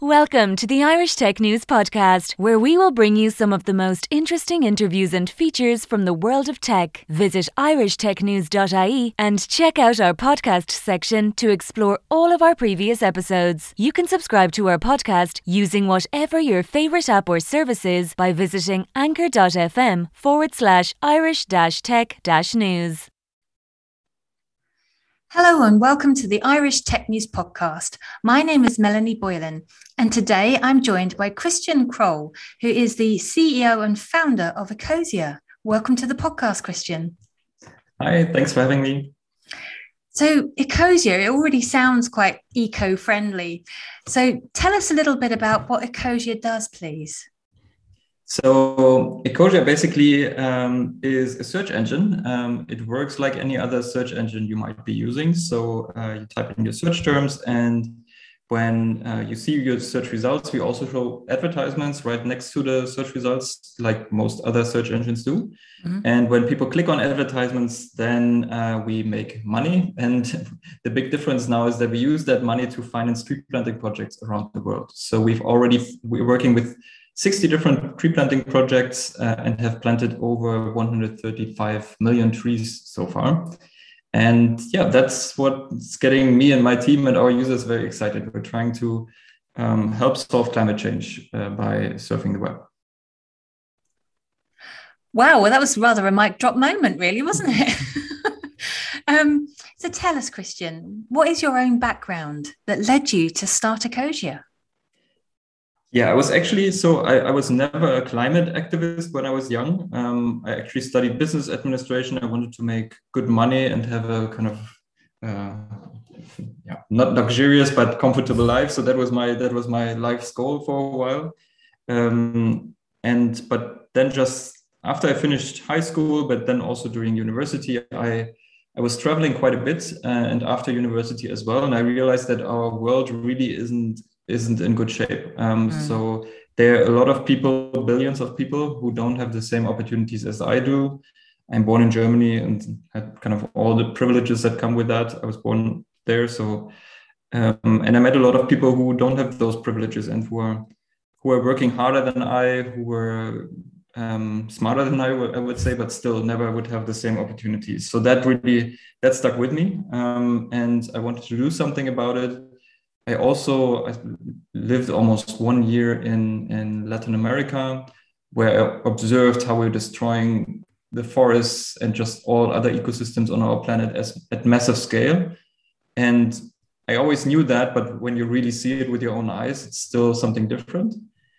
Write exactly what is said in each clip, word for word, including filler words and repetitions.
Welcome to the Irish Tech News Podcast, where we will bring you some of the most interesting interviews and features from the world of tech. Visit irish tech news dot I E and check out our podcast section to explore all of our previous episodes. You can subscribe to our podcast using whatever your favourite app or service is by visiting anchor.fm forward slash Irish dash tech dash news. Hello and welcome to the Irish Tech News Podcast. My name is Melanie Boylan, and today I'm joined by Christian Kroll, who is the C E O and founder of Ecosia. Welcome to the podcast, Christian. Hi, thanks for having me. So Ecosia, it already sounds quite eco-friendly. So tell us a little bit about what Ecosia does, please. So Ecosia basically um, is a search engine. Um, it works like any other search engine you might be using. So uh, you type in your search terms, and when uh, you see your search results, we also show advertisements right next to the search results, like most other search engines do. Mm-hmm. And when people click on advertisements, then uh, we make money. And the big difference now is that we use that money to finance tree planting projects around the world. So we've already, we're working with sixty different tree planting projects uh, and have planted over one hundred thirty-five million trees so far. And yeah, that's what's getting me and my team and our users very excited. We're trying to um, help solve climate change uh, by surfing the web. Wow, well, that was rather a mic drop moment, really, wasn't it? um, so tell us, Christian, what is your own background that led you to start Ecosia? Yeah, I was actually, so I, I was never a climate activist when I was young. Um, I actually studied business administration. I wanted to make good money and have a kind of, uh, yeah, not luxurious, but comfortable life. So that was my, that was my life's goal for a while. Um, and, but then just after I finished high school, but then also during university, I, I was traveling quite a bit uh, and after university as well. And I realized that our world really isn't isn't in good shape. Um, mm. So there are a lot of people, billions of people who don't have the same opportunities as I do. I'm born in Germany and had kind of all the privileges that come with that. I was born there. So, um, and I met a lot of people who don't have those privileges and who are, who are working harder than I, who were um, smarter than I, w- I would say, but still never would have the same opportunities. So that really, that stuck with me. Um, and I wanted to do something about it. I also I lived almost one year in, in Latin America, where I observed how we're destroying the forests and just all other ecosystems on our planet as, at massive scale. And I always knew that, but when you really see it with your own eyes, it's still something different.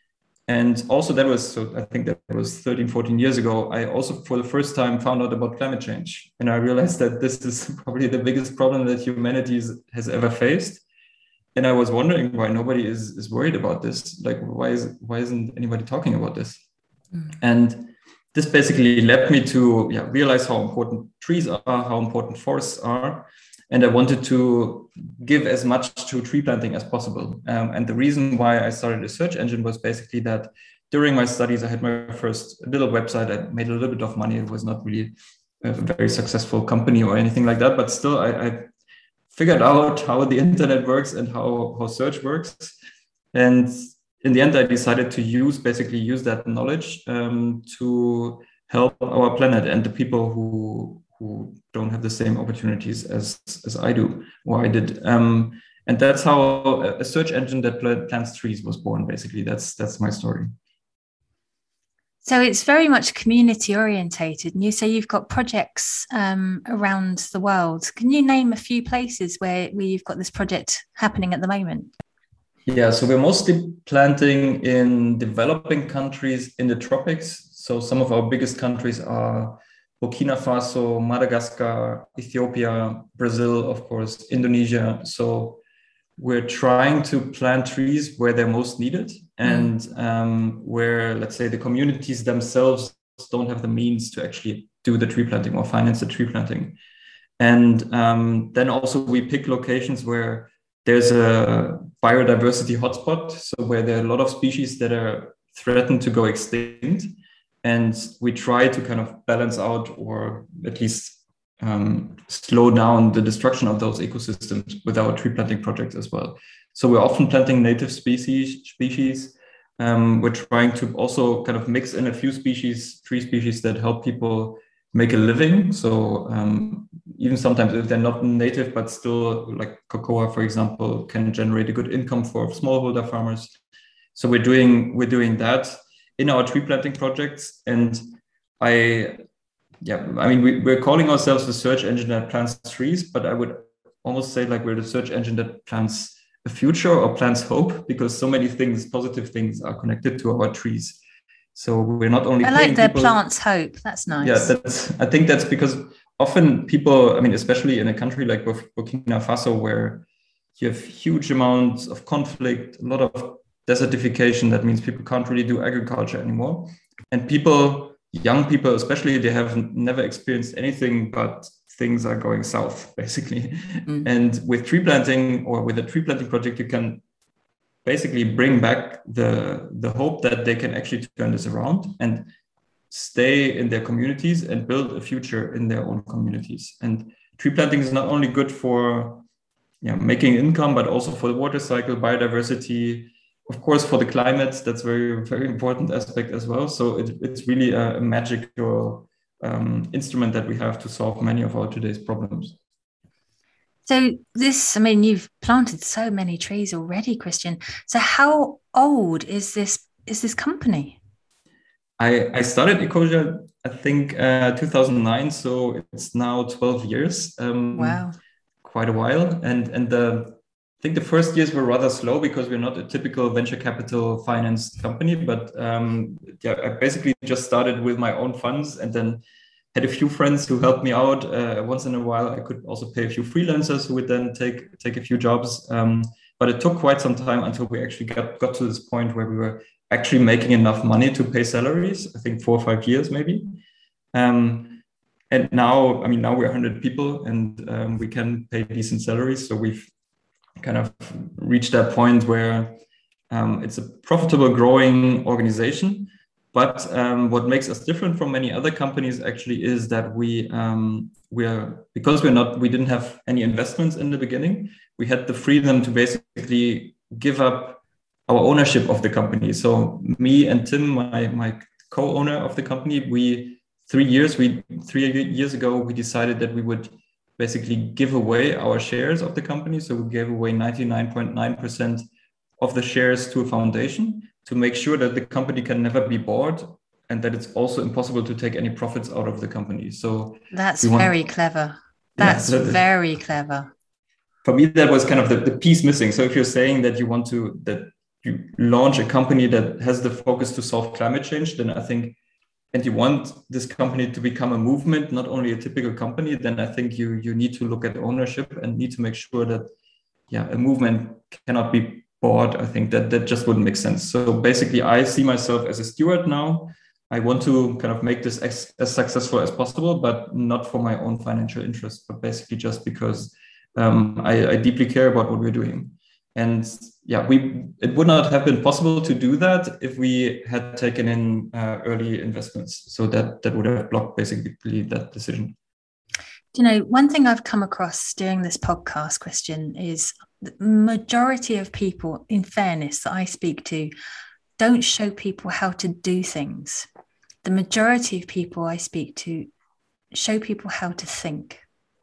And also that was, so I think that was thirteen, fourteen years ago, I also for the first time found out about climate change. And I realized that this is probably the biggest problem that humanity has ever faced. And I was wondering why nobody is, is worried about this. Like, why is why isn't anybody talking about this? Mm. And this basically led me to yeah, realize how important trees are, how important forests are. And I wanted to give as much to tree planting as possible. Um, and the reason why I started a search engine was basically that during my studies, I had my first little website. I made a little bit of money. It was not really a very successful company or anything like that, but still I, I figured out how the internet works and how, how search works. And in the end, I decided to use, basically use that knowledge um, to help our planet and the people who, who don't have the same opportunities as, as I do, or I did. Um, and that's how a search engine that plants trees was born, basically. That's, that's my story. So it's very much community orientated. And you say you've got projects um, around the world. Can you name a few places where, where you've got this project happening at the moment? Yeah, so we're mostly planting in developing countries in the tropics. So some of our biggest countries are Burkina Faso, Madagascar, Ethiopia, Brazil, of course, Indonesia. So we're trying to plant trees where they're most needed and mm. um, where, let's say, the communities themselves don't have the means to actually do the tree planting or finance the tree planting. And um, then also we pick locations where there's a biodiversity hotspot, so where there are a lot of species that are threatened to go extinct. And we try to kind of balance out or at least um, slow down the destruction of those ecosystems with our tree planting projects as well. So we're often planting native species. species. Um, we're trying to also kind of mix in a few species, tree species that help people make a living. So um, even sometimes if they're not native, but still like cocoa, for example, can generate a good income for smallholder farmers. So we're doing we're doing that in our tree planting projects. And I, yeah, I mean, we, we're calling ourselves the search engine that plants trees, but I would almost say like we're the search engine that plants a future or plants hope, because so many things, positive things, are connected to our trees. So we're not only I like the people, plants hope. That's nice. Yeah, that's. I think that's because often people, I mean, especially in a country like Burkina Faso, where you have huge amounts of conflict, a lot of desertification. That means people can't really do agriculture anymore, and people, young people especially, they have never experienced anything but things are going south, basically. Mm. And with tree planting, or with a tree planting project, you can basically bring back the, the hope that they can actually turn this around and stay in their communities and build a future in their own communities. And tree planting is not only good for yeah, making income, but also for the water cycle, biodiversity, of course, for the climate. That's very, very important aspect as well. So it, it's really a, a magical Um, instrument that we have to solve many of our today's problems. So this, I mean, you've planted so many trees already, Christian. So how old is this is this company? I, I started Ecosia, I think, uh, two thousand nine. So it's now twelve years. Um, wow. Quite a while. And, and the, I think the first years were rather slow because we're not a typical venture capital financed company, but um, yeah, I basically just started with my own funds and then had a few friends who helped me out. Uh, once in a while, I could also pay a few freelancers who would then take take a few jobs. Um, but it took quite some time until we actually got, got to this point where we were actually making enough money to pay salaries. I think four or five years maybe. Um, and now, I mean, now we're one hundred people and um, we can pay decent salaries. So we've kind of reached that point where um, it's a profitable, growing organization. But um, what makes us different from many other companies actually is that we um, we're because we're not we didn't have any investments in the beginning. We had the freedom to basically give up our ownership of the company. So me and Tim, my my co-owner of the company, we three years we three years ago we decided that we would basically give away our shares of the company. So we gave away ninety-nine point nine percent of the shares to a foundation to make sure that the company can never be bought and that it's also impossible to take any profits out of the company. So that's want... very clever. That's yeah, so very clever. For me, that was kind of the, the piece missing. So if you're saying that you want to, that you launch a company that has the focus to solve climate change, then I think, and you want this company to become a movement, not only a typical company, then I think you, you need to look at ownership and need to make sure that, yeah, a movement cannot be bought. I think that that just wouldn't make sense. So basically, I see myself as a steward now. I want to kind of make this as, as successful as possible, but not for my own financial interest, but basically just because um, I, I deeply care about what we're doing. And yeah, we it would not have been possible to do that if we had taken in uh, early investments. So that that would have blocked basically that decision. You know, one thing I've come across doing this podcast, Christian, is the majority of people, in fairness, that I speak to, don't show people how to do things. The majority of people I speak to show people how to think.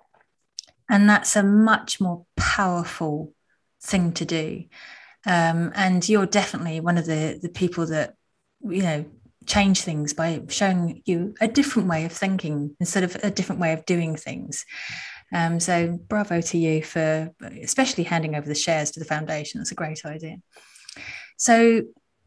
And that's a much more powerful thing to do. Um, and you're definitely one of the, the people that, you know, change things by showing you a different way of thinking instead of a different way of doing things. Um, so bravo to you for especially handing over the shares to the foundation. That's a great idea. So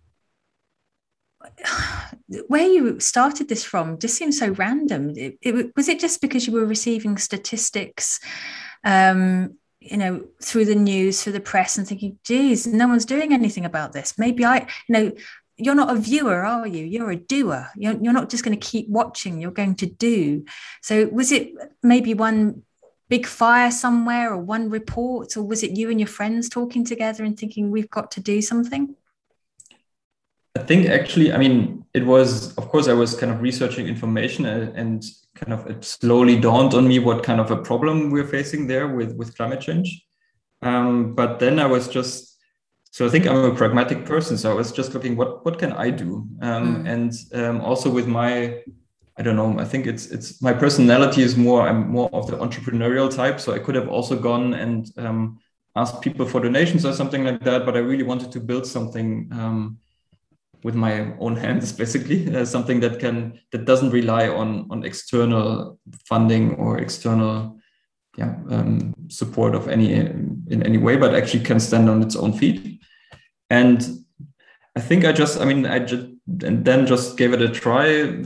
where you started this from just seems so random. It, it, was it just because you were receiving statistics, um, you know, through the news, through the press, and thinking, geez, no one's doing anything about this. Maybe I, you know, you're not a viewer, are you? You're a doer. You're, you're not just going to keep watching, you're going to do. So was it maybe one big fire somewhere or one report, or was it you and your friends talking together and thinking we've got to do something? I think actually, I mean, it was, of course, I was kind of researching information and, and kind of it slowly dawned on me what kind of a problem we're facing there with, with climate change. Um, but then I was just so I think I'm a pragmatic person. So I was just looking, what what can I do? Um, mm. And um, also with my, I don't know, I think it's it's my personality is more, I'm more of the entrepreneurial type. So I could have also gone and um, asked people for donations or something like that. But I really wanted to build something um, with my own hands, basically, uh, something that can that doesn't rely on on external funding or external yeah um, support of any in any way, but actually can stand on its own feet. And I think I just, I mean, I just and then just gave it a try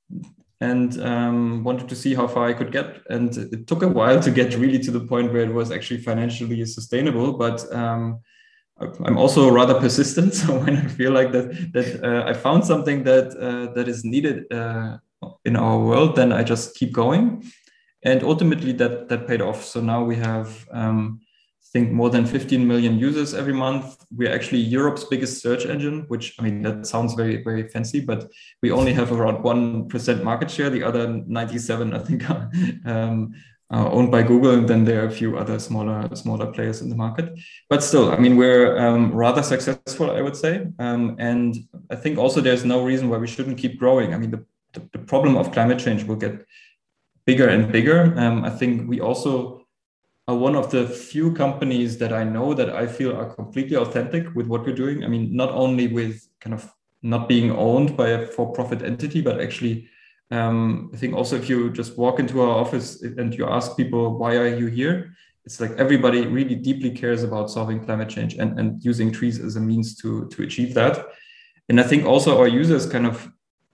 and um, wanted to see how far I could get. And it took a while to get really to the point where it was actually financially sustainable. But um, I'm also rather persistent. So when I feel like that that uh, I found something that uh, that is needed uh, in our world, then I just keep going. And ultimately, that that paid off. So now we have. Um, I think more than fifteen million users every month. We're actually Europe's biggest search engine, which, I mean, that sounds very, very fancy, but we only have around one percent market share. The other ninety-seven, I think, are, um, are owned by Google. And then there are a few other smaller, smaller players in the market. But still, I mean, we're um, rather successful, I would say. Um, and I think also there's no reason why we shouldn't keep growing. I mean, the, the, the problem of climate change will get bigger and bigger. Um, I think we also are one of the few companies that I know that I feel are completely authentic with what we're doing. I mean, not only with kind of not being owned by a for-profit entity, but actually, um, I think also if you just walk into our office and you ask people, why are you here? It's like everybody really deeply cares about solving climate change and, and using trees as a means to, to achieve that. And I think also our users kind of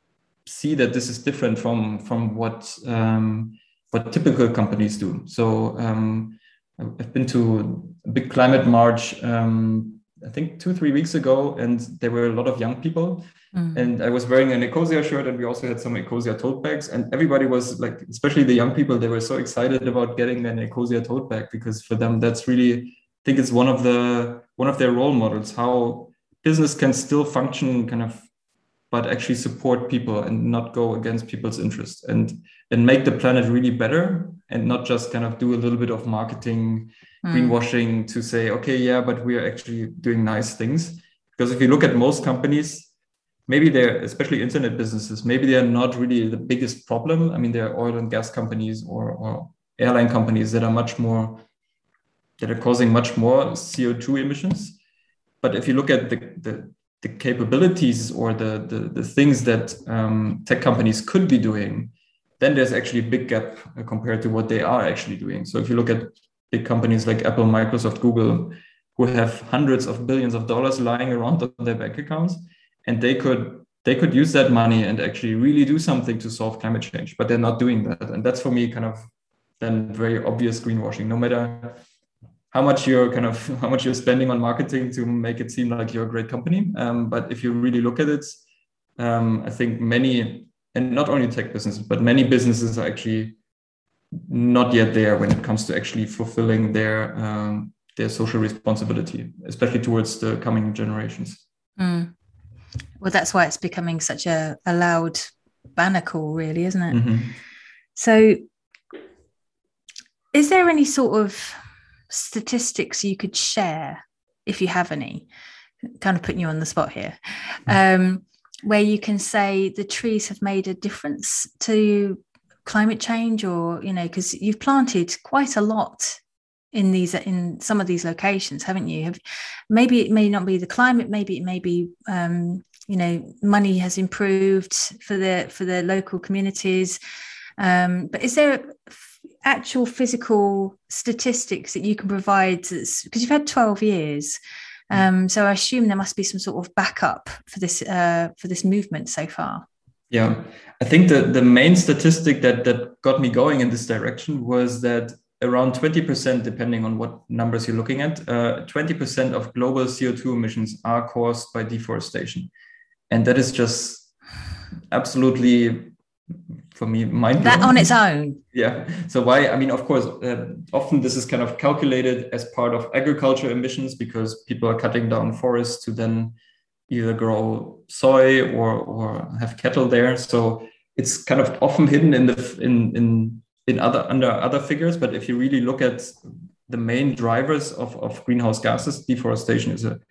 see that this is different from, from what, um, what typical companies do. So, um, I've been to a big climate march, um, I think two, three weeks ago, and there were a lot of young people. Mm. And I was wearing an Ecosia shirt, and we also had some Ecosia tote bags. And everybody was like, especially the young people, they were so excited about getting an Ecosia tote bag, because for them, that's really, I think it's one of the one of their role models, how business can still function kind of, but actually support people and not go against people's interests, and and make the planet really better, and not just kind of do a little bit of marketing, mm. greenwashing to say, okay, yeah, but we are actually doing nice things. Because if you look at most companies, maybe they're, especially internet businesses, maybe they're not really the biggest problem. I mean, there are oil and gas companies or, or airline companies that are much more, that are causing much more C O two emissions. But if you look at the, the the capabilities or the, the, the things that um, tech companies could be doing, then there's actually a big gap compared to what they are actually doing. So if you look at big companies like Apple, Microsoft, Google, who have hundreds of billions of dollars lying around on their bank accounts, and they could they could use that money and actually really do something to solve climate change, but they're not doing that. And that's for me kind of then very obvious greenwashing, no matter how much you're kind of how much you're spending on marketing to make it seem like you're a great company. Um, but if you really look at it, um, I think many, and not only tech businesses, but many businesses are actually not yet there when it comes to actually fulfilling their um, their social responsibility, especially towards the coming generations. Mm. Well, that's why it's becoming such a, a loud banner call, really, isn't it? Mm-hmm. So, is there any sort of statistics you could share, if you have any, kind of putting you on the spot here, um, where you can say the trees have made a difference to climate change, or, you know, because you've planted quite a lot in these, in some of these locations, haven't you? Have, maybe it may not be the climate, maybe it may be, um, you know, money has improved for the, for the local communities. Um, but is there actual physical statistics that you can provide, because you've had twelve years, um, so I assume there must be some sort of backup for this uh, for this movement so far? Yeah, I think the, the main statistic that that got me going in this direction was that around twenty percent, depending on what numbers you're looking at, uh, twenty percent of global C O two emissions are caused by deforestation, and that is just absolutely, for me, mind-blowing. That on its own. Yeah. So why? I mean, of course, uh, often this is kind of calculated as part of agriculture emissions, because people are cutting down forests to then either grow soy or or have cattle there. So it's kind of often hidden in the in in in other under other figures. But if you really look at the main drivers of of greenhouse gases, deforestation is a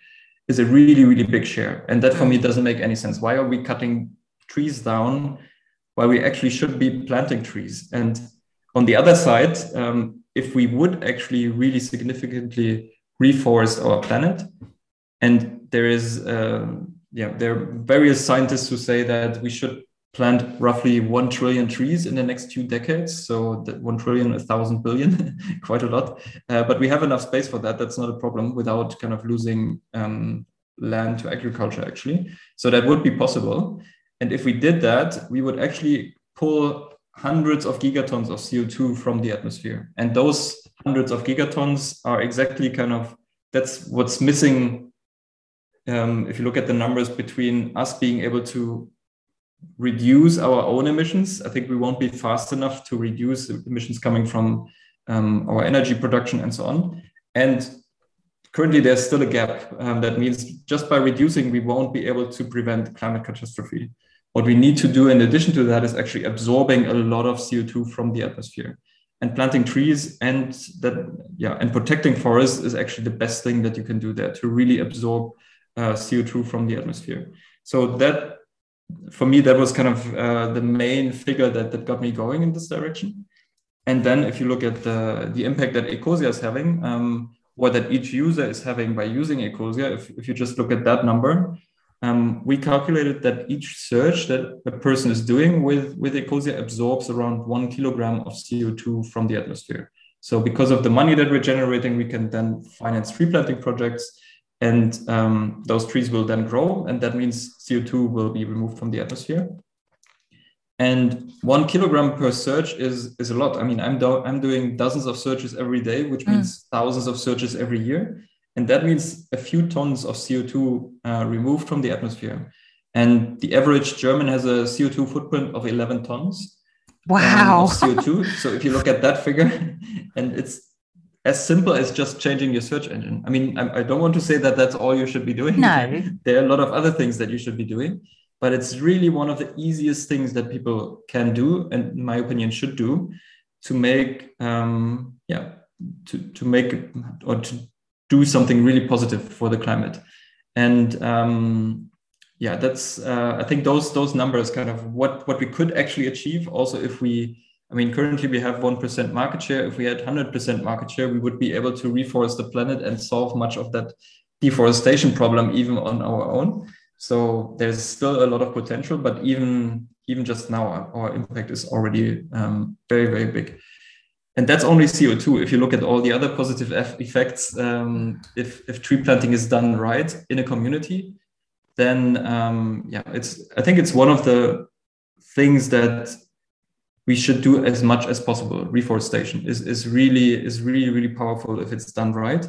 is a really, really big share. And that for me doesn't make any sense. Why are we cutting trees down while we actually should be planting trees? And on the other side, um, if we would actually really significantly reforest our planet, and there is, uh, yeah, there are various scientists who say that we should plant roughly one trillion trees in the next few decades. So that one trillion, a thousand billion, quite a lot. Uh, but we have enough space for that. That's not a problem without kind of losing um, land to agriculture, actually. So that would be possible. And if we did that, we would actually pull hundreds of gigatons of C O two from the atmosphere. And those hundreds of gigatons are exactly kind of, that's what's missing. Um, if you look at the numbers between us being able to reduce our own emissions, I think we won't be fast enough to reduce emissions coming from um, our energy production and so on. And currently there's still a gap. Um, that means just by reducing, we won't be able to prevent climate catastrophe. What we need to do in addition to that is actually absorbing a lot of C O two from the atmosphere. And planting trees and that, yeah, and protecting forests is actually the best thing that you can do there to really absorb uh, C O two from the atmosphere. So that, for me, that was kind of uh, the main figure that, that got me going in this direction. And then if you look at the, the impact that Ecosia is having, um, or that each user is having by using Ecosia, if, if you just look at that number, um, we calculated that each search that a person is doing with, with Ecosia absorbs around one kilogram of C O two from the atmosphere. So because of the money that we're generating, we can then finance tree planting projects. And um, those trees will then grow, and that means C O two will be removed from the atmosphere. And one kilogram per search is, is a lot. I mean, I'm, do I'm doing dozens of searches every day, which mm. means thousands of searches every year. And that means a few tons of C O two uh, removed from the atmosphere. And the average German has a C O two footprint of eleven tons. Wow. Um, of C O two. So if you look at that figure, and it's as simple as just changing your search engine. I mean, I, I don't want to say that that's all you should be doing. No. There are a lot of other things that you should be doing, but it's really one of the easiest things that people can do, and in my opinion, should do to make, um, yeah, to, to make or to do something really positive for the climate. And um, yeah, that's, uh, I think those, those numbers kind of what, what we could actually achieve. Also, if we, I mean, currently we have one percent market share. If we had one hundred percent market share, we would be able to reforest the planet and solve much of that deforestation problem, even on our own. So there's still a lot of potential, but even, even just now, our, our impact is already um, very, very big. And that's only C O two. If you look at all the other positive effects, um, if, if tree planting is done right in a community, then um, yeah, it's, I think it's one of the things that we should do as much as possible. Reforestation is, is really is really, really powerful if it's done right.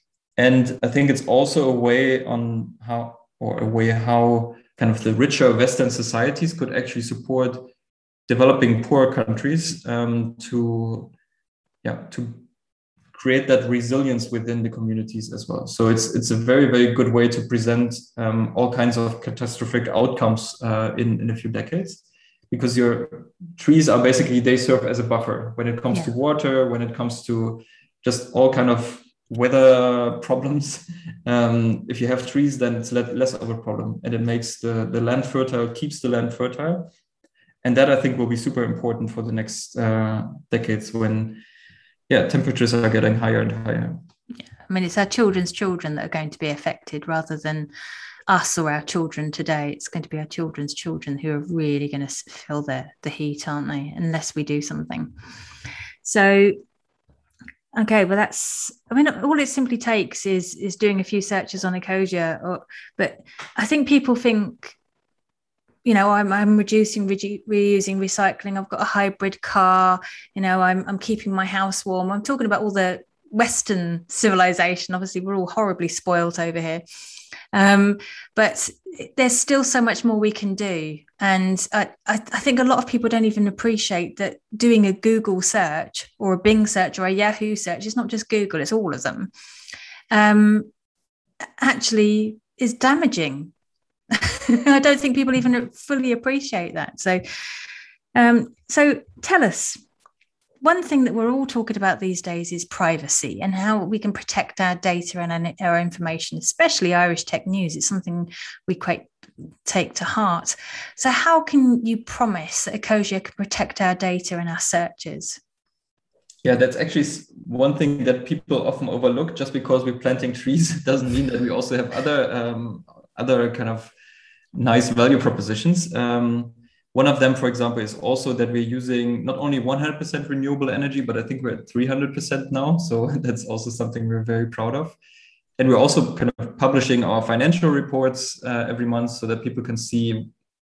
And I think it's also a way on how, or a way how kind of the richer Western societies could actually support developing poor countries um, to, yeah, to create that resilience within the communities as well. So it's it's a very, very good way to present um, all kinds of catastrophic outcomes uh, in, in a few decades. Because your trees are basically, they serve as a buffer when it comes yeah. to water, when it comes to just all kind of weather problems. Um, if you have trees, then it's less of a problem, and it makes the, the land fertile, keeps the land fertile. And that I think will be super important for the next uh, decades when yeah, temperatures are getting higher and higher. Yeah. I mean, it's our children's children that are going to be affected rather than us or our children today. It's going to be our children's children who are really going to feel the, the heat, aren't they? Unless we do something. So, okay, well, that's, I mean, all it simply takes is is doing a few searches on Ecosia. Or, but I think people think, you know, I'm I'm reducing, re- reusing, recycling. I've got a hybrid car. You know, I'm I'm keeping my house warm. I'm talking about all the Western civilization. Obviously, we're all horribly spoilt over here. Um, but there's still so much more we can do. And I, I, I think a lot of people don't even appreciate that doing a Google search or a Bing search or a Yahoo search, it's not just Google, it's all of them, um, actually is damaging. I don't think people even fully appreciate that. So, um, so tell us, one thing that we're all talking about these days is privacy and how we can protect our data and our information, especially Irish Tech News. It's something we quite take to heart. So how can you promise that Ecosia can protect our data and our searches? Yeah, that's actually one thing that people often overlook. Just because we're planting trees doesn't mean that we also have other um, other kind of nice value propositions. Um, one of them, for example, is also that we're using not only one hundred percent renewable energy, but I think we're at three hundred percent now. So that's also something we're very proud of. And we're also kind of publishing our financial reports uh, every month so that people can see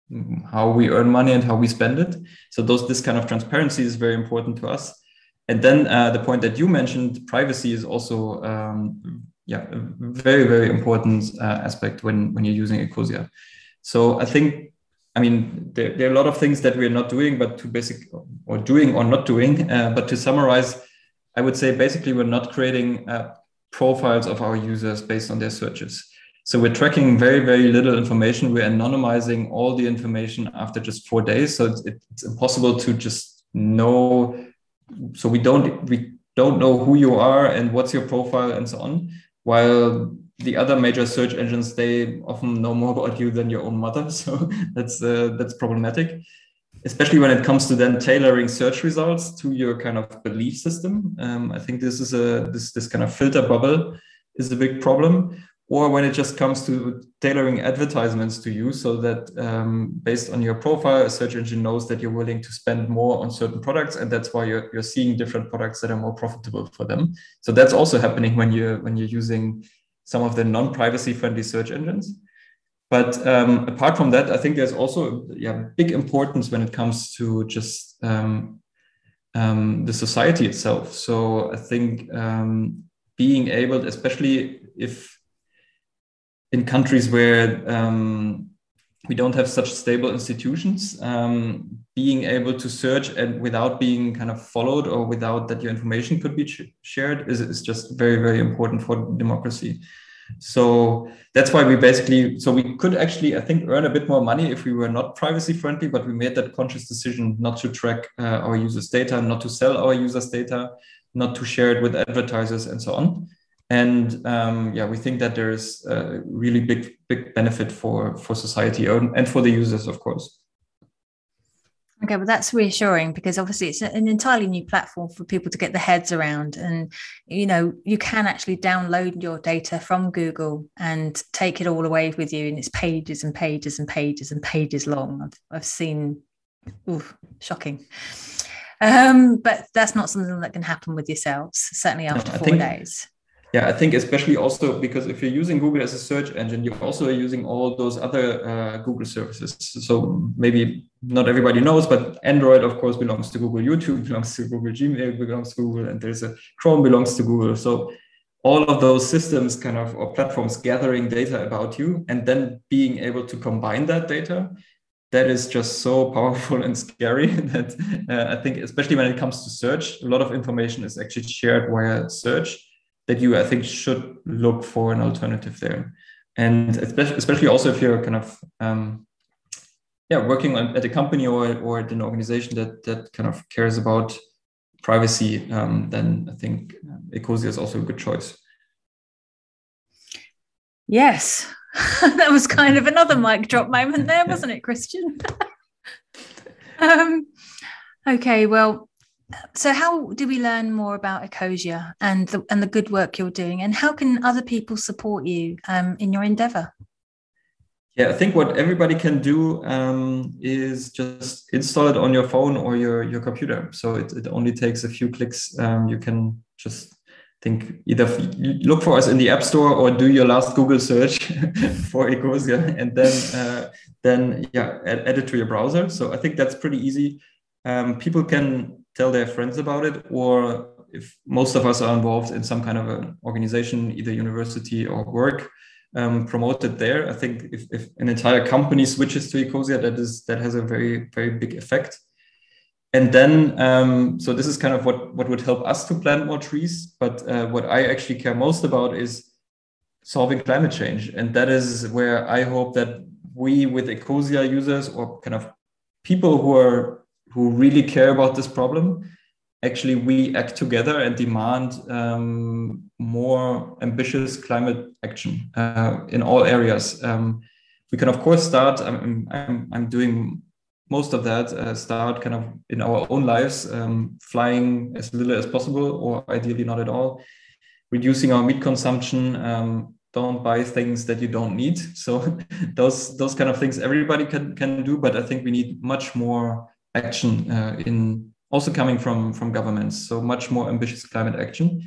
how we earn money and how we spend it. So those this kind of transparency is very important to us. And then uh, the point that you mentioned, privacy is also um, yeah, a very, very important uh, aspect when, when you're using Ecosia. So I think, I mean, there, there are a lot of things that we're not doing, but to basic or doing or not doing. Uh, but to summarize, I would say basically we're not creating uh, profiles of our users based on their searches. So we're tracking very, very little information. We're anonymizing all the information after just four days. So it's, it's impossible to just know. So we don't we don't know who you are and what's your profile and so on. While the other major search engines, they often know more about you than your own mother. So that's uh, that's problematic, especially when it comes to then tailoring search results to your kind of belief system. Um, I think this is a this this kind of filter bubble is a big problem. Or when it just comes to tailoring advertisements to you so that um, based on your profile, a search engine knows that you're willing to spend more on certain products. And that's why you're, you're seeing different products that are more profitable for them. So that's also happening when you're, when you're using some of the non-privacy friendly search engines. But um, apart from that, I think there's also yeah, big importance when it comes to just um, um, the society itself. So I think um, being able, especially if in countries where um, we don't have such stable institutions, um, being able to search and without being kind of followed or without that your information could be ch- shared is, is just very, very important for democracy. So that's why we basically, so we could actually, I think, earn a bit more money if we were not privacy friendly, but we made that conscious decision not to track uh, our users' data, not to sell our users' data, not to share it with advertisers and so on. And um, yeah, we think that there is a really big, big benefit for, for society and for the users, of course. Okay, well, that's reassuring because obviously it's an entirely new platform for people to get their heads around. And, you know, you can actually download your data from Google and take it all away with you. And it's pages and pages and pages and pages long. I've, I've seen, ooh, shocking. Um, but that's not something that can happen with yourselves, certainly after I four think- days. Yeah, I think especially also because if you're using Google as a search engine, you also are using all those other uh, Google services. So maybe not everybody knows, but Android, of course, belongs to Google. YouTube belongs to Google. Gmail belongs to Google. And there's a Chrome belongs to Google. So all of those systems kind of, or platforms gathering data about you and then being able to combine that data, that is just so powerful and scary that uh, I think, especially when it comes to search, a lot of information is actually shared via search. That you, I think, should look for an alternative there. And especially, especially also if you're kind of, um, yeah, working on, at a company or, or at an organization that, that kind of cares about privacy, um, then I think Ecosia is also a good choice. Yes, that was kind of another mic drop moment there, wasn't it, Christian? um, okay, well, so how do we learn more about Ecosia and the, and the good work you're doing, and how can other people support you um, in your endeavor? Yeah, I think what everybody can do um, is just install it on your phone or your, your computer. So it, it only takes a few clicks. Um, you can just think either look for us in the App Store or do your last Google search for Ecosia, and then uh, then yeah, add, add it to your browser. So I think that's pretty easy. Um, people can tell their friends about it, or if most of us are involved in some kind of an organization, either university or work, um, promote it there. I think if, if an entire company switches to Ecosia, that is that has a very, very big effect. And then, um, so this is kind of what, what would help us to plant more trees. But uh, what I actually care most about is solving climate change. And that is where I hope that we with Ecosia users or kind of people who are who really care about this problem actually we act together and demand um, more ambitious climate action uh, in all areas. Um, we can of course start. I'm I'm, I'm doing most of that. Uh, start kind of in our own lives, um, flying as little as possible, or ideally not at all. Reducing our meat consumption. Um, don't buy things that you don't need. So those those kind of things everybody can can do. But I think we need much more action uh, in also coming from from governments. So much more ambitious climate action,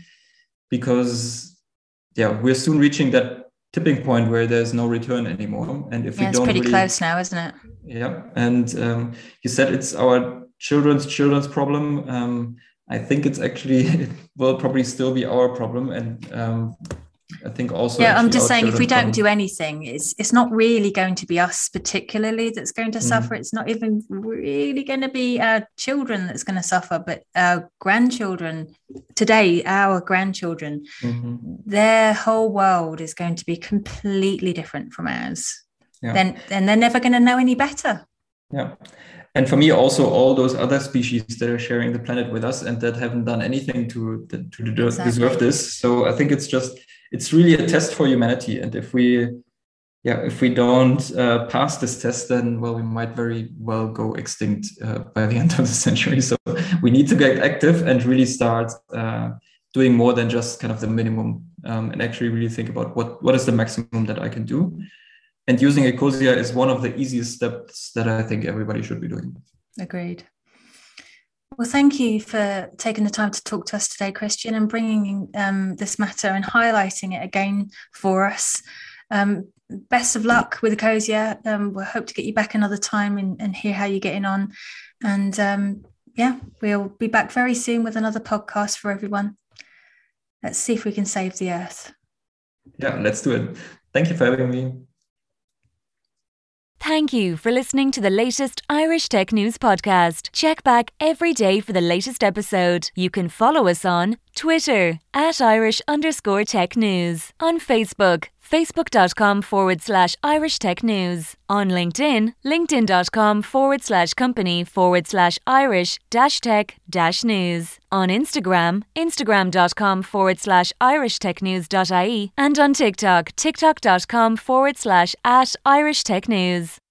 because yeah, we're soon reaching that tipping point where there's no return anymore. And if yeah, we don't, it's pretty really, close now, isn't it? Yeah, and um, you said it's our children's children's problem. Um, I think it's actually it will probably still be our problem, and um, I think also. Yeah, I'm just saying, if we don't do anything, it's it's not really going to be us particularly that's going to mm. suffer. It's not even really going to be our children that's going to suffer, but our grandchildren today, our grandchildren, mm-hmm. their whole world is going to be completely different from ours. Yeah. Then, then they're never going to know any better. Yeah. And for me, also all those other species that are sharing the planet with us and that haven't done anything to, to exactly. deserve this. So I think it's just, it's really a test for humanity. And if we, yeah, if we don't uh, pass this test, then, well, we might very well go extinct uh, by the end of the century. So we need to get active and really start uh, doing more than just kind of the minimum um, and actually really think about what, what is the maximum that I can do. And using Ecosia is one of the easiest steps that I think everybody should be doing. Agreed. Well, thank you for taking the time to talk to us today, Christian, and bringing um, this matter and highlighting it again for us. Um, best of luck with Ecosia. Um, we'll hope to get you back another time and, and hear how you're getting on. And um, yeah, we'll be back very soon with another podcast for everyone. Let's see if we can save the Earth. Yeah, let's do it. Thank you for having me. Thank you for listening to the latest Irish Tech News podcast. Check back every day for the latest episode. You can follow us on Twitter at Irish underscore tech news, on Facebook, facebook.com forward slash Irish Tech News, on LinkedIn, linkedin.com forward slash company forward slash Irish dash tech dash news, on Instagram, instagram.com forward slash Irish Tech News dot I E, and on TikTok, tiktok.com forward slash at Irish Tech News.